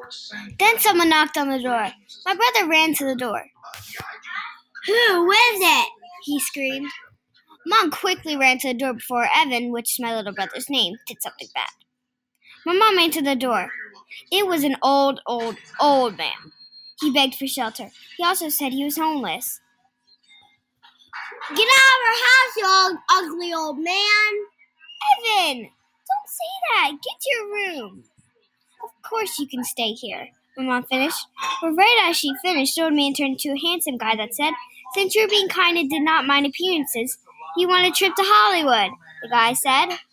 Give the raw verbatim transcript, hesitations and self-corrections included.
Then someone knocked on the door. My brother ran to the door. "Who is it?" he screamed. Mom quickly ran to the door before Evan, which is my little brother's name, did something bad. My mom answered the door. It was an old, old, old man. He begged for shelter. He also said he was homeless. "Get out of our house, you old, ugly old man!" "Evan, don't say that. Get to your room." "Of course you can stay here," my mom finished. But right as she finished, the old man turned to a handsome guy that said, "Since you're being kind and did not mind appearances, you want a trip to Hollywood?" The guy said,